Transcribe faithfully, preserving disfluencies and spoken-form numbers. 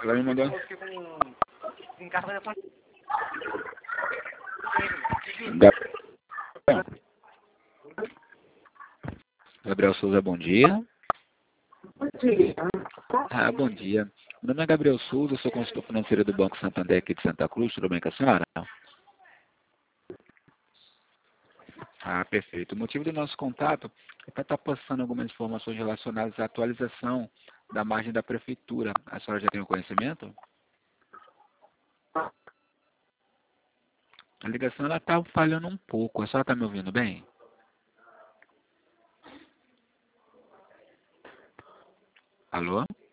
Ela me mandou. Ga- Gabriel Souza, bom dia. Bom dia. Ah, bom dia. Meu nome é Gabriel Souza, eu sou consultor financeiro do Banco Santander aqui de Santa Cruz. Tudo bem com a senhora? Ah, perfeito. O motivo do nosso contato é para estar passando algumas informações relacionadas à atualização da margem da prefeitura. A senhora já tem o conhecimento? A ligação ela está falhando um pouco. A senhora está me ouvindo bem? Alô?